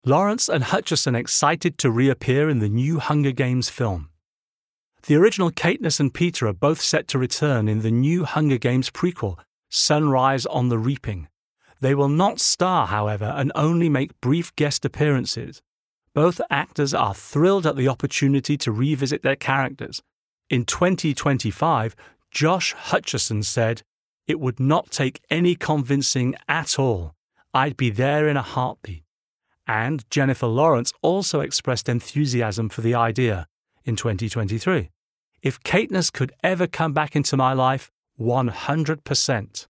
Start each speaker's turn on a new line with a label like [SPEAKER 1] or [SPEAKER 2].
[SPEAKER 1] Lawrence and Hutcherson excited to reappear in the new Hunger Games film. The original Katniss and Peter are both set to return in the new Hunger Games prequel, Sunrise on the Reaping. They will not star, however, and only make brief guest appearances. Both actors are thrilled at the opportunity to revisit their characters. In 2025, Josh Hutcherson said, "It would not take any convincing at all. I'd be there in a heartbeat." And Jennifer Lawrence also expressed enthusiasm for the idea in 2023. "If Katniss could ever come back into my life, 100%.